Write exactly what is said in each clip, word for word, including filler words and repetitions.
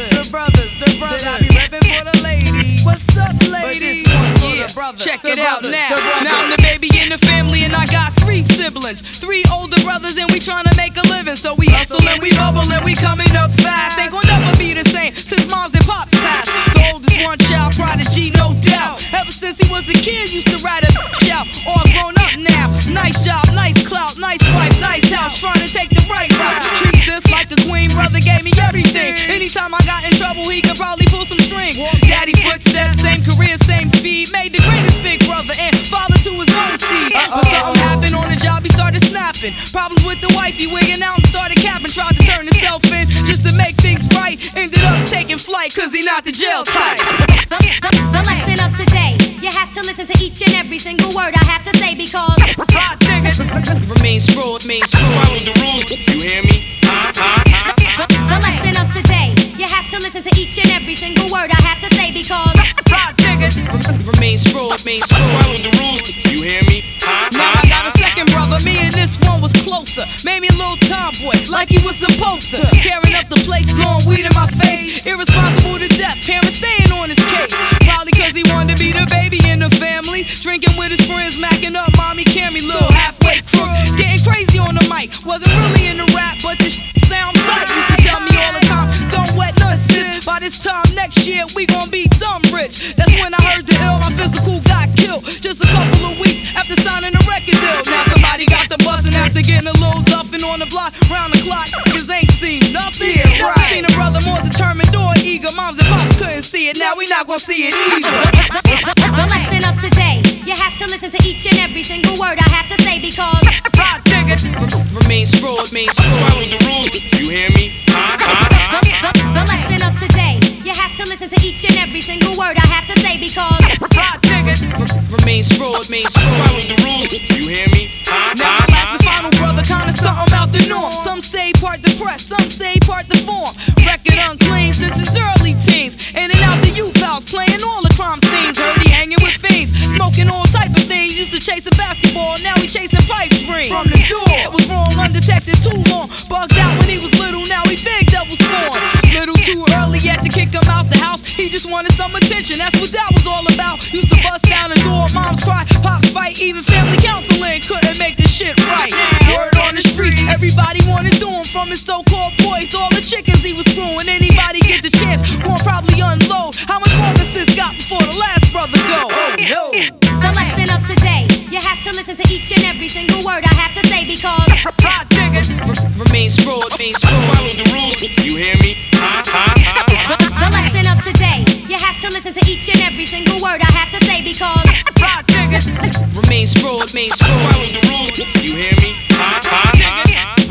brothers, the brothers, the brothers. I be reppin' for the ladies. What's up, ladies? But this one's for Yeah, the brothers. check the it out brothers, now. the brothers. Now I'm the baby in the family and I got three siblings, three older brothers, and we tryna make a living. So we hustle and we bubble and we coming up fast. Ain't gon' never be the same since moms and pops passed. The oldest one child prodigy, no doubt. Ever since he was a kid, used to ride a out. All grown up now. Nice job, nice clout, nice wife, nice house. Trying to take the right route. Treat this like a queen, brother gave me everything. Anytime I got in trouble, he could probably pull some strings. Daddy's footsteps, same career, same speed. Made the greatest big brother and father to his own seed. But something happened on the job, he started snapping. Problems with the wife, he wigging out and started capping. Tried to turn himself in just to make things right. Ended up taking flight, cause he not the jail type. The, the, the lesson of today, you have to listen to each and every single word I have to say because Rock niggas remain screwed, remain screwed. Follow the rules, you hear me? Uh, uh, uh. the, the lesson of today, you have to listen to each and every single word I have to say because Rock niggas remain screwed, remain screwed. Follow the rules, you hear me? Uh, Now I got a second brother, me and this one was closer. Made me a little tomboy, like he was supposed to. Tearing up the place, blowing weed in my face. Irresponsible to death, parents staying on his case. Probably cause he wanted to be the baby in the family. Drinking with his friends, macking up mommy Cammy, little halfway crook. Getting crazy on the mic, wasn't really in the rap, but this sound tight. Used to tell me all the time, don't wet nuts, sis. By this time next year, we gon' be dumb rich. That's when I heard the ill, my physical got killed. Just a couple of weeks after signing a record deal. Now somebody got the bustin' after getting a little duffin' on the block, round the clock. Cause ain't seen nothing. Yeah, Never right. seen a brother more determined or eager. Moms and pops couldn't see it, now we not gonna see it either. the lesson of today, you have to listen to each and every single word I have to say because Rock niggas remain screwed, remain screwed. Follow the rules, you hear me? Uh, uh, the, uh. the, the lesson of today, you have to listen to each and every single word I have to say because Rock niggas remain screwed, remain screwed. Follow the rules, you hear me? Uh, Now uh, my last and uh. final brother, kinda something out the norm. Some say part depressed, some say part deformed. Record unclean since his early teens. In and out the youth house, playing all the crime scenes. Heard he hanging with fiends, smoking all type of things. Used to chase a basketball, now he chasing pipe dreams. From the door, it was wrong, undetected too long. Bugged out when he was little, now he big devil spawn. Little too early yet to kick him out the house. He just wanted some attention, that's what that was all about. Used to bust down the door, moms cry, pops fight, even family counseling couldn't make this shit right. Word on the street, everybody wanted to do him. From his so-called boys to all the chickens he was screwing. Anybody get the chance, gon' probably unload. How much longer sis got before the last brother go? Oh no. the lesson of today, you have to listen to each and every single word I have to say because Rock niggas remain screwed, remain screwed. Follow the rules, you hear me? Uh, uh, uh. the, the lesson of today, you have to listen to each and every single word I have to say because Rock niggas remain screwed, remain screwed. Follow the rules, you hear me? Uh, uh, uh, uh.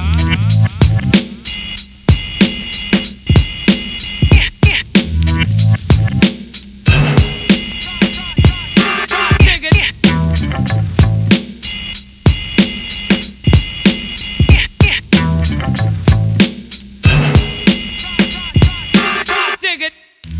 Rock niggas Rock niggas.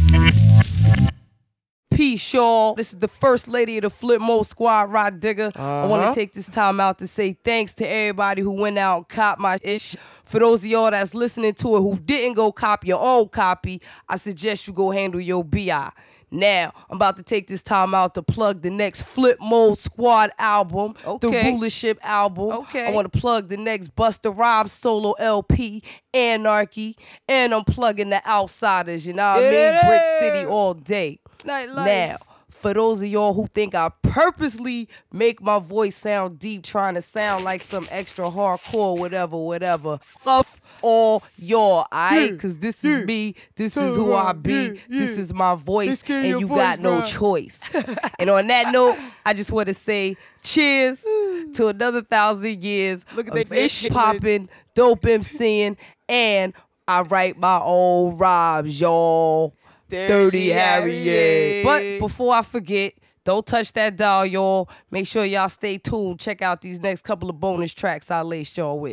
Peace, y'all. This is the first lady of the Flip Mode Squad, Rod Digger. I want Uh-huh. to take this time out to say thanks to everybody who went out and cop my ish. For those of y'all that's listening to it who didn't go cop your own copy, I suggest you go handle your B I. Now, I'm about to take this time out to plug the next Flip Mode Squad album, the Okay. Rulership album. Okay. I want to plug the next Busta Rhymes solo L P, Anarchy, and I'm plugging the Outsiders, you know what I mean? Brick City all day. Nightlife. Now, for those of y'all who think I purposely make my voice sound deep, trying to sound like some extra hardcore, whatever, whatever, fuck all y'all, alright? Because this is me, this is who I be, this is my voice, and you got no choice. And on that note, I just want to say cheers to another thousand years Look at of that ish shit. popping, dope MCing, and I write my own rhymes, y'all. Dirty Harry, yeah. But before I forget, don't touch that dial, y'all. Make sure y'all stay tuned. Check out these next couple of bonus tracks I laced y'all with.